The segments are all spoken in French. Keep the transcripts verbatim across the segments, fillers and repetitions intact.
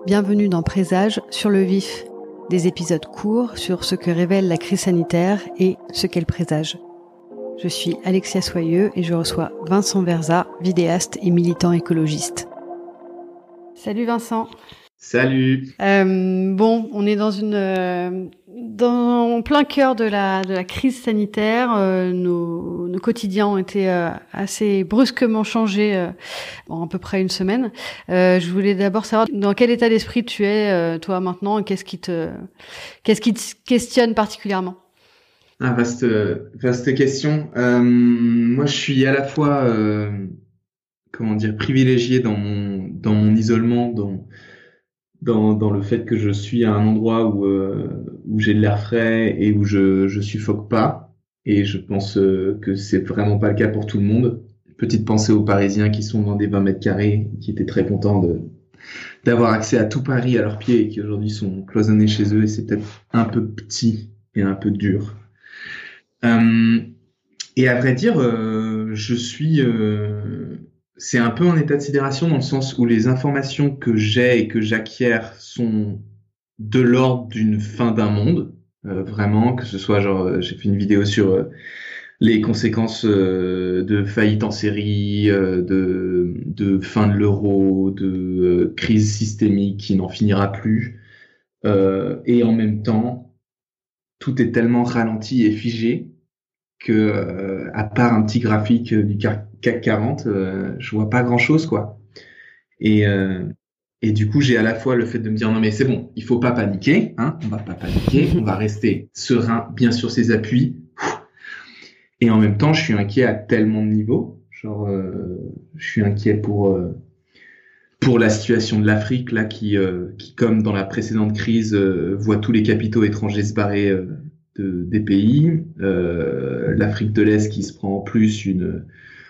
Bienvenue dans Présage sur le vif, des épisodes courts sur ce que révèle la crise sanitaire et ce qu'elle présage. Je suis Alexia Soyeux et je reçois Vincent Verza, vidéaste et militant écologiste. Salut Vincent. Salut. Euh, bon, on est dans une euh, dans en plein cœur de la de la crise sanitaire. Euh, nos nos quotidiens ont été euh, assez brusquement changés euh, en à peu près une semaine. Euh, je voulais d'abord savoir dans quel état d'esprit tu es euh, toi maintenant et qu'est-ce qui te qu'est-ce qui te questionne particulièrement. Ah, vaste vaste question. Euh, moi, je suis à la fois euh, comment dire privilégié dans mon dans mon isolement, dans Dans, dans le fait que je suis à un endroit où, euh, où j'ai de l'air frais et où je, je suffoque pas. Et je pense euh, que c'est vraiment pas le cas pour tout le monde. Petite pensée aux Parisiens qui sont dans des vingt mètres carrés, qui étaient très contents de, d'avoir accès à tout Paris à leurs pieds et qui aujourd'hui sont cloisonnés chez eux. Et c'est peut-être un peu petit et un peu dur. Euh, et à vrai dire, euh, je suis... Euh, C'est un peu en état de sidération dans le sens où les informations que j'ai et que j'acquiers sont de l'ordre d'une fin d'un monde, euh, vraiment, que ce soit genre, euh, j'ai fait une vidéo sur euh, les conséquences euh, de faillite en série, euh, de, de fin de l'euro, de euh, crise systémique qui n'en finira plus, euh, et en même temps, tout est tellement ralenti et figé que, euh, à part un petit graphique du C A C quarante, euh, je vois pas grand chose, quoi. Et, euh, et du coup, j'ai à la fois le fait de me dire, non, mais c'est bon, il faut pas paniquer, hein, on va pas paniquer, on va rester serein, bien sur ses appuis. Et en même temps, je suis inquiet à tellement de niveaux. Genre, euh, je suis inquiet pour, euh, pour la situation de l'Afrique, là, qui, euh, qui, comme dans la précédente crise, euh, voit tous les capitaux étrangers se barrer, euh, de, des pays, euh, l'Afrique de l'Est qui se prend en plus une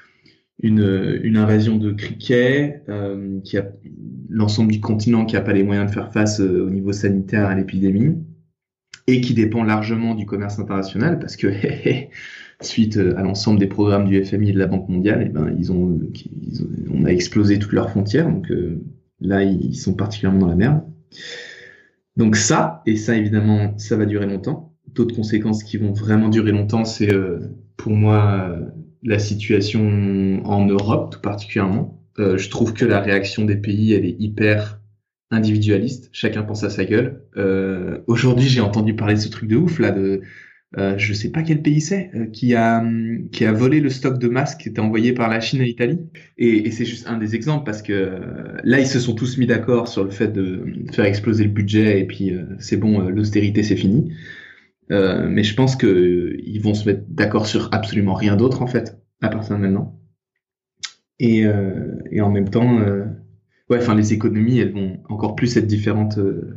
une, une invasion de criquets, euh, qui a l'ensemble du continent qui a pas les moyens de faire face euh, au niveau sanitaire à l'épidémie et qui dépend largement du commerce international parce que suite à l'ensemble des programmes du F M I et de la Banque mondiale, eh ben ils ont, ils ont on a explosé toutes leurs frontières, donc euh, là ils sont particulièrement dans la merde. Donc ça et ça évidemment ça va durer longtemps. D'autres conséquences qui vont vraiment durer longtemps, c'est euh, pour moi euh, la situation en Europe tout particulièrement. Euh, je trouve que la réaction des pays, elle est hyper individualiste. Chacun pense à sa gueule. Euh, aujourd'hui, j'ai entendu parler de ce truc de ouf là, de euh, je sais pas quel pays c'est euh, qui a qui a volé le stock de masques qui était envoyé par la Chine à l'Italie. Et, et c'est juste un des exemples parce que euh, là, ils se sont tous mis d'accord sur le fait de faire exploser le budget et puis euh, c'est bon, euh, l'austérité c'est fini. Euh, mais je pense que euh, ils vont se mettre d'accord sur absolument rien d'autre en fait à partir de maintenant. Et, euh, et en même temps, euh, ouais, enfin les économies, elles vont encore plus être différentes euh,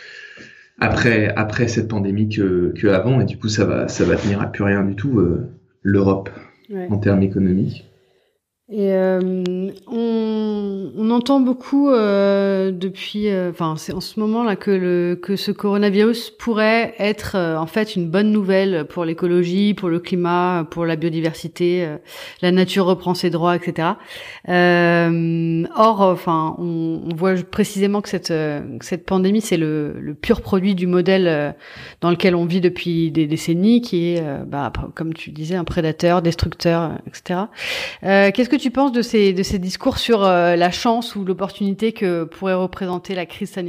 après après cette pandémie que que avant. Et du coup, ça va ça va tenir à plus rien du tout euh, l'Europe ouais. En termes économiques. Et euh, on, on entend beaucoup euh, depuis, enfin euh, c'est en ce moment là que le que ce coronavirus pourrait être euh, en fait une bonne nouvelle pour l'écologie, pour le climat, pour la biodiversité, euh, la nature reprend ses droits, et cetera. Euh, or, enfin, on, on voit précisément que cette euh, cette pandémie c'est le, le pur produit du modèle euh, dans lequel on vit depuis des décennies, qui est, euh, bah, comme tu disais, un prédateur, destructeur, et cetera. Euh, qu'est-ce que tu penses de ces, de ces discours sur euh, la chance ou l'opportunité que pourrait représenter la crise sanitaire ?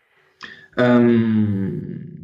euh...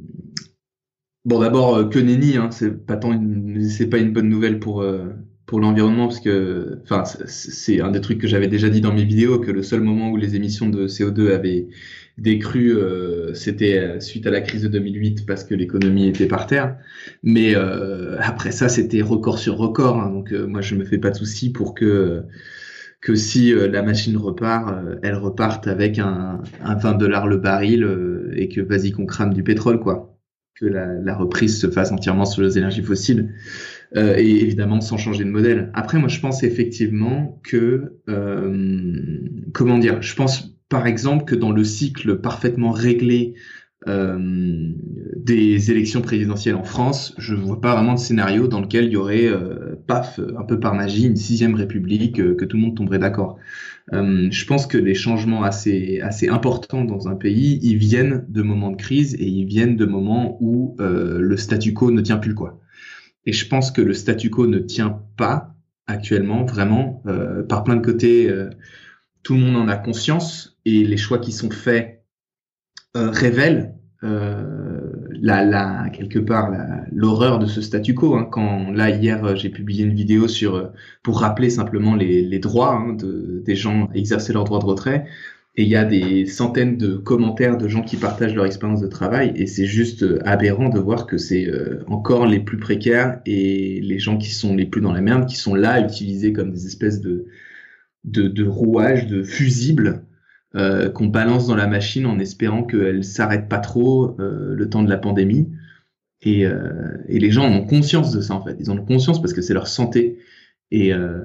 Bon, d'abord, euh, que nenni, hein, c'est pas tant une, c'est pas une bonne nouvelle pour euh, pour l'environnement parce que, enfin, c'est, c'est un des trucs que j'avais déjà dit dans mes vidéos que le seul moment où les émissions de C O deux avaient décru, euh, c'était suite à la crise de deux mille huit parce que l'économie était par terre. Mais euh, après ça, c'était record sur record. Hein, donc euh, moi, je me fais pas de soucis pour que que si euh, la machine repart, euh, elle reparte avec un, un vingt dollars le baril euh, et que vas-y qu'on crame du pétrole, quoi. Que la, la reprise se fasse entièrement sur les énergies fossiles euh, et évidemment sans changer de modèle. Après, moi, je pense effectivement que euh, comment dire, je pense par exemple que dans le cycle parfaitement réglé euh, des élections présidentielles en France, je vois pas vraiment de scénario dans lequel il y aurait euh, paf un peu par magie une sixième république euh, que tout le monde tomberait d'accord. Euh, je pense que les changements assez assez importants dans un pays, ils viennent de moments de crise et ils viennent de moments où euh, le statu quo ne tient plus quoi. Et je pense que le statu quo ne tient pas actuellement vraiment euh, par plein de côtés. Euh, tout le monde en a conscience et les choix qui sont faits euh, révèlent euh, la, la, quelque part la, l'horreur de ce statu quo. Hein. Quand là hier j'ai publié une vidéo sur pour rappeler simplement les, les droits hein, de, des gens à exercer leur droit de retrait. Et il y a des centaines de commentaires de gens qui partagent leur expérience de travail et c'est juste aberrant de voir que c'est euh, encore les plus précaires et les gens qui sont les plus dans la merde qui sont là utilisés comme des espèces de de, de rouages, de fusibles euh, qu'on balance dans la machine en espérant qu'elle s'arrête pas trop euh, le temps de la pandémie. Et, euh, et les gens en ont conscience de ça en fait. Ils en ont conscience parce que c'est leur santé. Et euh,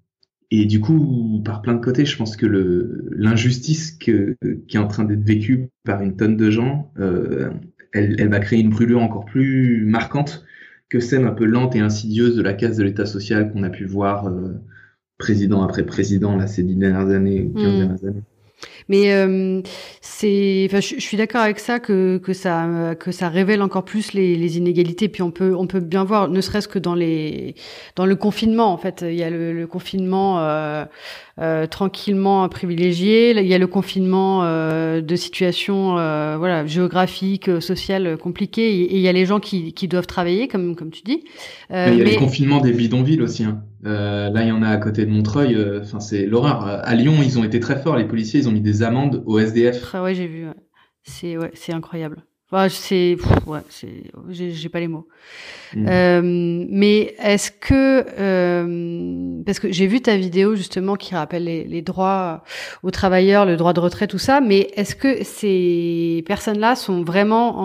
Et du coup, par plein de côtés, je pense que le, l'injustice que, qui est en train d'être vécue par une tonne de gens, euh, elle, elle va créer une brûlure encore plus marquante que celle un peu lente et insidieuse de la casse de l'État social qu'on a pu voir euh, président après président là, ces dix dernières années ou quinze Mmh. dernières années. Mais euh, c'est, enfin, je, je suis d'accord avec ça que que ça que ça révèle encore plus les, les inégalités. Puis on peut on peut bien voir, ne serait-ce que dans les dans le confinement. En fait, il y a le, le confinement euh, euh, tranquillement privilégié. Il y a le confinement euh, de situations euh, voilà géographiques, sociales compliquées. Et, et il y a les gens qui qui doivent travailler, comme comme tu dis. Euh, il y a mais... les confinements des bidonvilles aussi. Hein. Euh, là, il y en a à côté de Montreuil. Enfin, euh, c'est l'horreur. À Lyon, ils ont été très forts. Les policiers, ils ont mis des amendes aux S D F. Ouais, j'ai vu. Ouais. C'est ouais, c'est incroyable. Enfin, c'est pff, ouais, c'est j'ai, j'ai pas les mots. Mmh. Euh, mais est-ce que euh, parce que j'ai vu ta vidéo justement qui rappelle les, les droits aux travailleurs, le droit de retrait, tout ça. Mais est-ce que ces personnes-là sont vraiment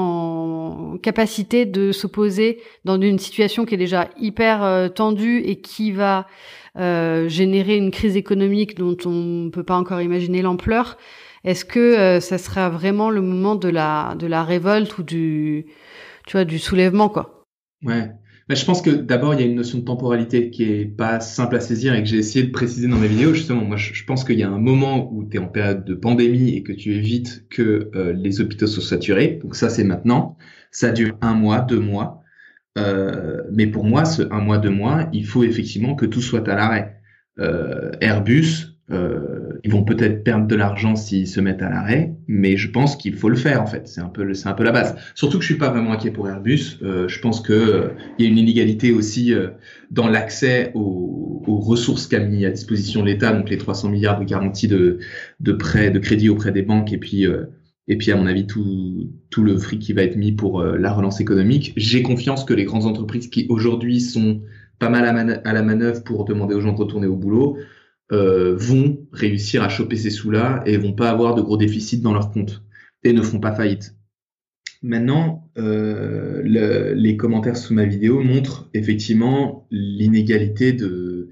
en capacité de s'opposer dans une situation qui est déjà hyper euh, tendue et qui va euh, générer une crise économique dont on peut pas encore imaginer l'ampleur? Est-ce que euh, ça sera vraiment le moment de la de la révolte ou du tu vois du soulèvement quoi? Ouais. Mais je pense que d'abord il y a une notion de temporalité qui est pas simple à saisir et que j'ai essayé de préciser dans mes vidéos justement. Moi je, je pense qu'il y a un moment où tu es en période de pandémie et que tu évites que euh, les hôpitaux soient saturés. Donc ça c'est maintenant. Ça dure un mois, deux mois. Euh, mais pour moi ce un mois, deux mois, il faut effectivement que tout soit à l'arrêt. Euh, Airbus Euh, ils vont peut-être perdre de l'argent s'ils se mettent à l'arrêt, mais je pense qu'il faut le faire en fait. C'est un peu, le, c'est un peu la base. Surtout que je suis pas vraiment inquiet pour Airbus. Euh, je pense que euh, il y a une inégalité aussi euh, dans l'accès aux, aux ressources qu'a mis à disposition l'État, donc les trois cents milliards de garanties de, de prêts, de crédits auprès des banques, et puis euh, et puis à mon avis tout tout le fric qui va être mis pour euh, la relance économique. J'ai confiance que les grandes entreprises qui aujourd'hui sont pas mal à, man- à la manœuvre pour demander aux gens de retourner au boulot. Euh, vont réussir à choper ces sous-là et vont pas avoir de gros déficits dans leur compte et ne feront pas faillite. Maintenant, euh, le, les commentaires sous ma vidéo montrent effectivement l'inégalité de,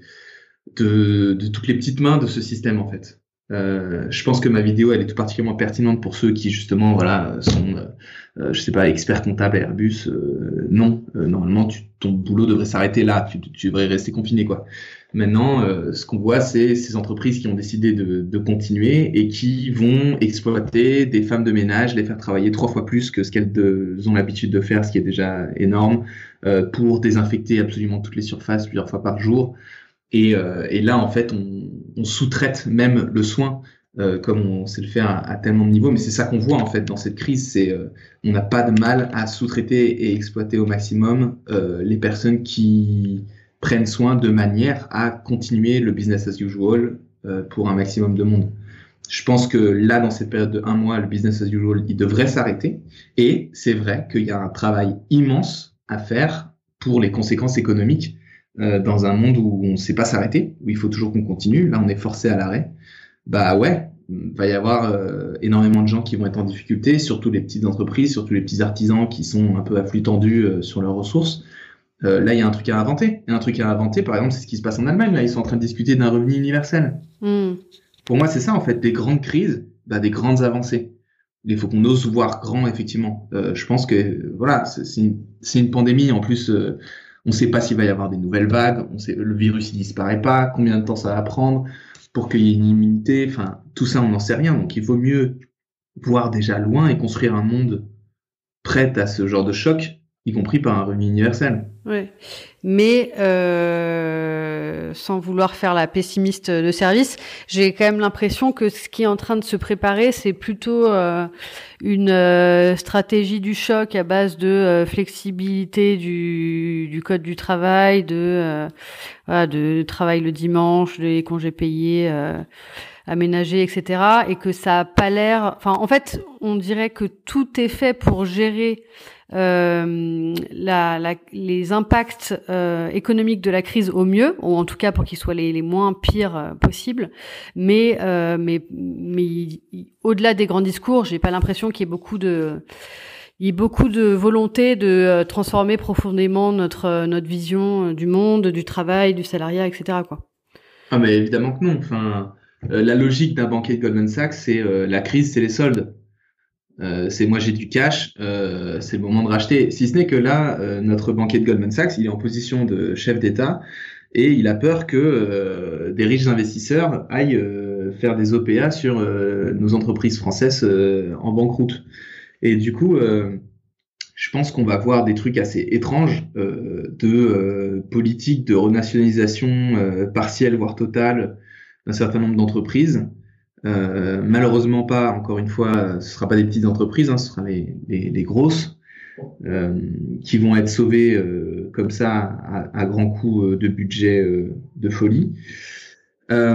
de, de toutes les petites mains de ce système en fait. Euh, je pense que ma vidéo elle est tout particulièrement pertinente pour ceux qui justement voilà sont euh, je sais pas experts comptables à Airbus. Euh, non, euh, normalement tu, ton boulot devrait s'arrêter là, tu, tu devrais rester confiné quoi. Maintenant, euh, ce qu'on voit, c'est ces entreprises qui ont décidé de, de continuer et qui vont exploiter des femmes de ménage, les faire travailler trois fois plus que ce qu'elles de, ont l'habitude de faire, ce qui est déjà énorme, euh, pour désinfecter absolument toutes les surfaces plusieurs fois par jour. Et, euh, et là, en fait, on, on sous-traite même le soin, euh, comme on sait le faire à, à tellement de niveaux. Mais c'est ça qu'on voit en fait dans cette crise, c'est euh, on n'a pas de mal à sous-traiter et exploiter au maximum euh, les personnes qui prennent soin de manière à continuer le business as usual euh, pour un maximum de monde. Je pense que là, dans cette période de un mois, le business as usual, il devrait s'arrêter. Et c'est vrai qu'il y a un travail immense à faire pour les conséquences économiques euh, dans un monde où on ne sait pas s'arrêter, où il faut toujours qu'on continue. Là, on est forcé à l'arrêt. Bah ouais, il va y avoir euh, énormément de gens qui vont être en difficulté, surtout les petites entreprises, surtout les petits artisans qui sont un peu à flux tendu euh, sur leurs ressources. Euh, là, il y a un truc à inventer. Il y a un truc à inventer, par exemple, c'est ce qui se passe en Allemagne. Là, ils sont en train de discuter d'un revenu universel. Mm. Pour moi, c'est ça, en fait, des grandes crises, bah, des grandes avancées. Il faut qu'on ose voir grand, effectivement. Euh, je pense que, voilà, c'est, c'est, une, c'est une pandémie. En plus, euh, on ne sait pas s'il va y avoir des nouvelles vagues. On sait, le virus, il disparaît pas. Combien de temps ça va prendre? pour qu'il y ait une immunité. Enfin, tout ça, on n'en sait rien. Donc, il vaut mieux voir déjà loin et construire un monde prêt à ce genre de choc, y compris par un revenu universel. Ouais. Mais euh, sans vouloir faire la pessimiste de service, j'ai quand même l'impression que ce qui est en train de se préparer, c'est plutôt euh, une euh, stratégie du choc à base de euh, flexibilité du, du code du travail, de euh, voilà, de travail le dimanche, des congés payés euh, aménagés, et cetera. Et que ça a pas l'air. Enfin, en fait, on dirait que tout est fait pour gérer Euh, la, la, les impacts euh, économiques de la crise au mieux, ou en tout cas pour qu'ils soient les, les moins pires euh, possibles. Mais, euh, mais, mais il, il, au-delà des grands discours, j'ai pas l'impression qu'il y ait beaucoup de, il y ait beaucoup de volonté de euh, transformer profondément notre euh, notre vision du monde, du travail, du salariat, et cetera quoi. Ah mais évidemment que non. Enfin, euh, la logique d'un banquier de Goldman Sachs, c'est euh, la crise, c'est les soldes. Euh, c'est moi j'ai du cash, euh, c'est le moment de racheter. Si ce n'est que là, euh, notre banquier de Goldman Sachs, il est en position de chef d'État et il a peur que euh, des riches investisseurs aillent euh, faire des O P A sur euh, nos entreprises françaises euh, en banqueroute. Et du coup, euh, je pense qu'on va voir des trucs assez étranges euh, de euh, politique de renationalisation euh, partielle voire totale d'un certain nombre d'entreprises. Euh, malheureusement pas, encore une fois, ce sera pas des petites entreprises, hein, ce sera les, les, les grosses euh, qui vont être sauvées euh, comme ça à, à grands coups de budget euh, de folie. Euh,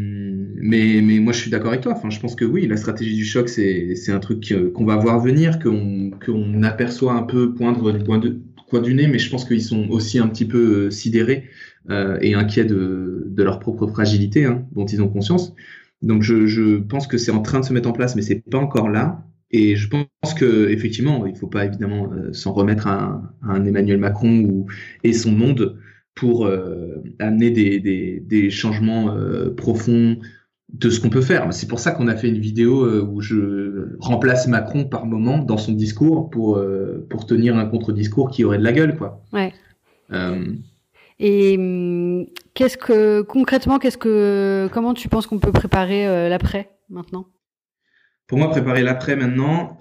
mais, mais moi je suis d'accord avec toi. Enfin, je pense que oui, la stratégie du choc, c'est, c'est un truc qu'on va voir venir, qu'on, qu'on aperçoit un peu poindre du coin, de, coin du nez, mais je pense qu'ils sont aussi un petit peu sidérés euh, et inquiets de, de leur propre fragilité, hein, dont ils ont conscience. Donc je, je pense que c'est en train de se mettre en place, mais c'est pas encore là. Et je pense que effectivement, il faut pas évidemment euh, s'en remettre à un, à un Emmanuel Macron ou, et son monde pour euh, amener des, des, des changements euh, profonds de ce qu'on peut faire. C'est pour ça qu'on a fait une vidéo euh, où je remplace Macron par moment dans son discours pour euh, pour tenir un contre-discours qui aurait de la gueule, quoi. Ouais. Euh, Et qu'est-ce que concrètement, qu'est-ce que comment tu penses qu'on peut préparer euh, l'après maintenant? Pour moi, préparer l'après maintenant,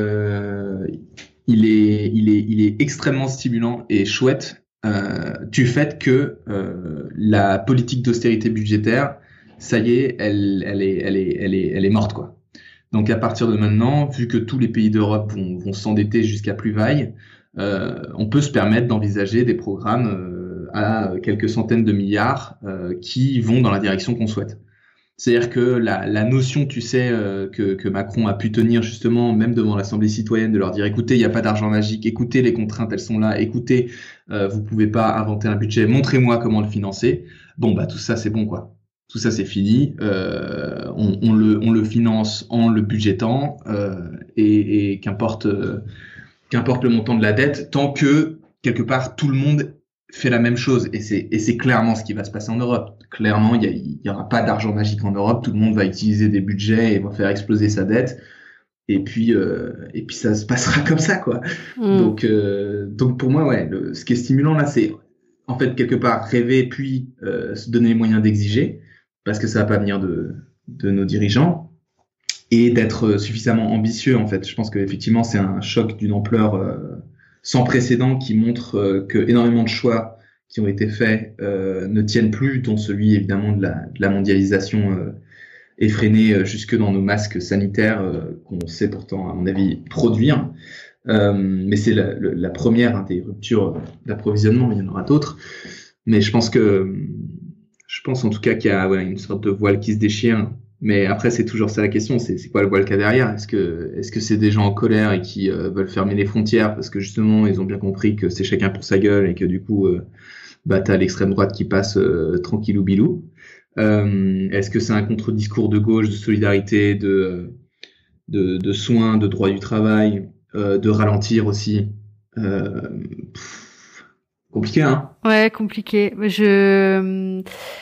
euh, il est il est il est extrêmement stimulant et chouette euh, du fait que euh, la politique d'austérité budgétaire, ça y est, elle elle est elle est elle est elle est morte quoi. Donc à partir de maintenant, vu que tous les pays d'Europe vont vont s'endetter jusqu'à plus vaille, euh, on peut se permettre d'envisager des programmes euh, à quelques centaines de milliards euh, qui vont dans la direction qu'on souhaite. C'est-à-dire que la, la notion, tu sais, euh, que, que Macron a pu tenir justement, même devant l'Assemblée citoyenne, de leur dire, écoutez, il n'y a pas d'argent magique, écoutez, les contraintes, elles sont là, écoutez, euh, vous pouvez pas inventer un budget, montrez-moi comment le financer. Bon, bah tout ça, c'est bon, quoi. Tout ça, c'est fini. Euh, on, on, le, on le finance en le budgétant euh, et, et qu'importe, euh, qu'importe le montant de la dette, tant que, quelque part, tout le monde fait la même chose et c'est et c'est clairement ce qui va se passer en Europe. Clairement, il y, a, il y aura pas d'argent magique en Europe. Tout le monde va utiliser des budgets et va faire exploser sa dette. Et puis euh, et puis ça se passera comme ça quoi. Mmh. Donc euh, donc pour moi ouais, le, ce qui est stimulant là, c'est en fait quelque part rêver puis euh, se donner les moyens d'exiger parce que ça va pas venir de de nos dirigeants et d'être suffisamment ambitieux en fait. Je pense que effectivement c'est un choc d'une ampleur euh, sans précédent qui montre euh, que énormément de choix qui ont été faits euh, ne tiennent plus, dont celui évidemment de la, de la mondialisation euh, effrénée euh, jusque dans nos masques sanitaires euh, qu'on sait pourtant, à mon avis, produire. Euh, mais c'est la, la, la première hein, des ruptures d'approvisionnement, il y en aura d'autres. Mais je pense que, je pense en tout cas qu'il y a ouais, une sorte de voile qui se déchire. Mais après, c'est toujours ça la question, c'est, c'est quoi le voile qu'il y a derrière? Est-ce que, est-ce que c'est des gens en colère et qui euh, veulent fermer les frontières parce que justement, ils ont bien compris que c'est chacun pour sa gueule et que du coup, euh, bah, t'as l'extrême droite qui passe euh, tranquillou bilou. Euh, est-ce que c'est un contre-discours de gauche, de solidarité, de, de, de soins, de droit du travail, euh, de ralentir aussi? euh, pff, Compliqué, hein? Ouais, compliqué. Je...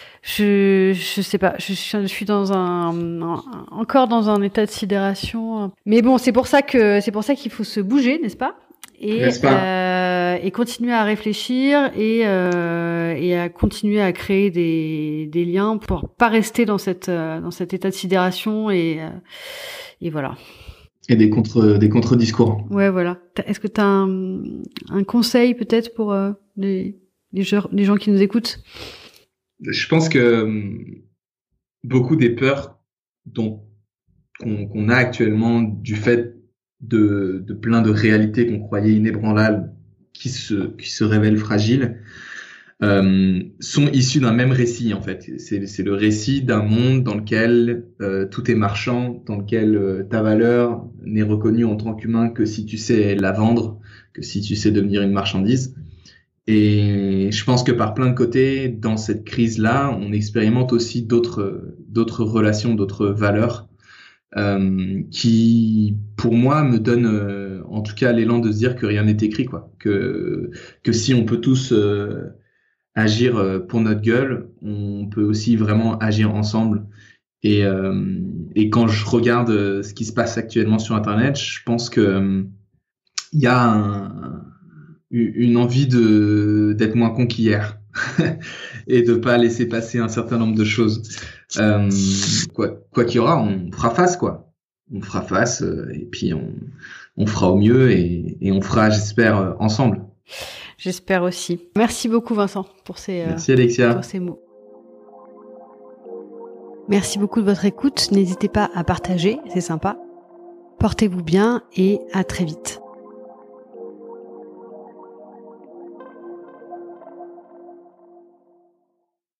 Je je sais pas, je, je suis dans un, un encore dans un état de sidération. Mais bon, c'est pour ça que c'est pour ça qu'il faut se bouger, n'est-ce pas? Et n'est-ce pas euh, euh, et continuer à réfléchir et, euh, et à continuer à créer des, des liens pour pas rester dans cette euh, dans cet état de sidération et euh, et voilà. Et des contre des contre-discours. Ouais, voilà. Est-ce que tu as un, un conseil peut-être pour euh, les les gens, les gens qui nous écoutent? Je pense que beaucoup des peurs dont qu'on, qu'on a actuellement du fait de, de plein de réalités qu'on croyait inébranlables, qui se qui se révèlent fragiles, euh, sont issues d'un même récit en fait. C'est c'est le récit d'un monde dans lequel euh, tout est marchand, dans lequel euh, ta valeur n'est reconnue en tant qu'humain que si tu sais la vendre, que si tu sais devenir une marchandise. Et je pense que par plein de côtés, dans cette crise-là, on expérimente aussi d'autres d'autres relations, d'autres valeurs euh, qui, pour moi, me donnent euh, en tout cas l'élan de se dire que rien n'est écrit, quoi. Que que si on peut tous euh, agir euh, pour notre gueule, on peut aussi vraiment agir ensemble. Et euh, et quand je regarde euh, ce qui se passe actuellement sur Internet, je pense que euh, il y a un une envie de d'être moins con qu'hier et de pas laisser passer un certain nombre de choses. Euh, quoi quoi qu'il y aura, on fera face quoi. On fera face euh, et puis on on fera au mieux et et on fera, j'espère, euh, ensemble. J'espère aussi. Merci beaucoup Vincent pour ces euh, Merci Alexia. pour ces mots. Merci beaucoup de votre écoute. N'hésitez pas à partager, c'est sympa. Portez-vous bien et à très vite.